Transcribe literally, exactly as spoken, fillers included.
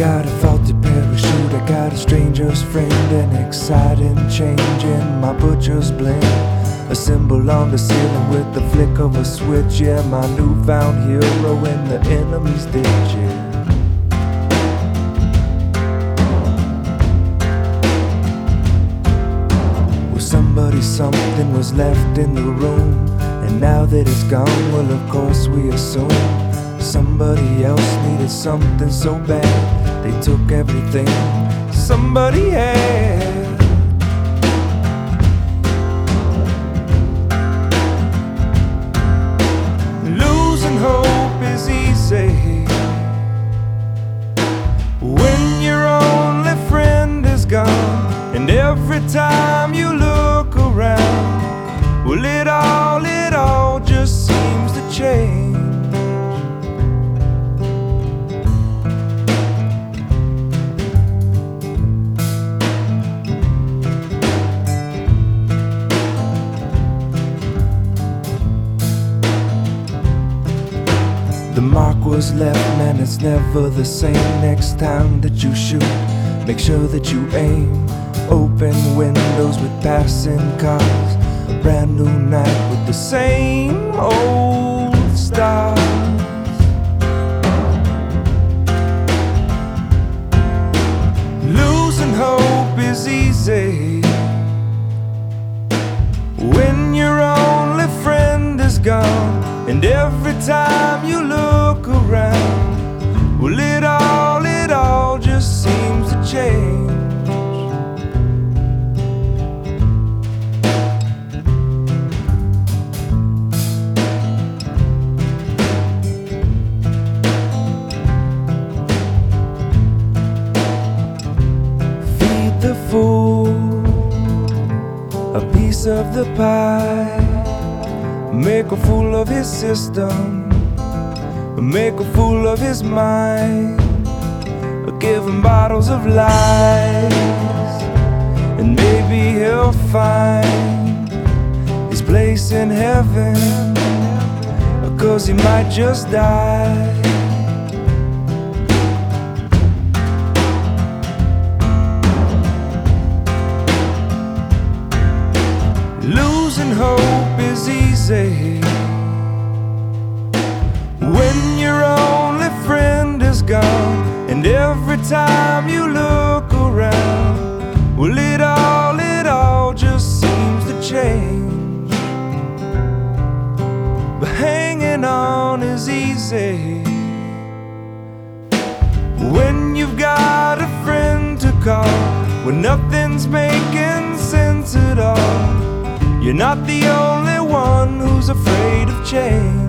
got a faulty parachute, I got a stranger's friend, an exciting change in my butcher's blend. A symbol on the ceiling with the flick of a switch, yeah, my newfound hero in the enemy's ditch, yeah. Well, somebody, something was left in the room, and now that it's gone, well, of course we assume somebody else needed something so bad, they took everything somebody had. Losing hope is easy when your only friend is gone, and every time you look around, well, it all, it all just seems to change. The mark was left, man, it's never the same. Next time that you shoot, make sure that you aim. Open windows with passing cars, a brand new night with the same old stars. Losing hope is easy when your only friend is gone, and every time you look around, well, it all, it all just seems to change. Feed the fool a piece of the pie, make a fool of his system, make a fool of his mind, give him bottles of lies, and maybe he'll find his place in heaven, 'cause he might just die. Losing hope is easy when your only friend is gone, and every time you look around, well, it all, it all just seems to change. But hanging on is easy when you've got a friend to call, when nothing's making sense at all. You're not the only one who's afraid of change.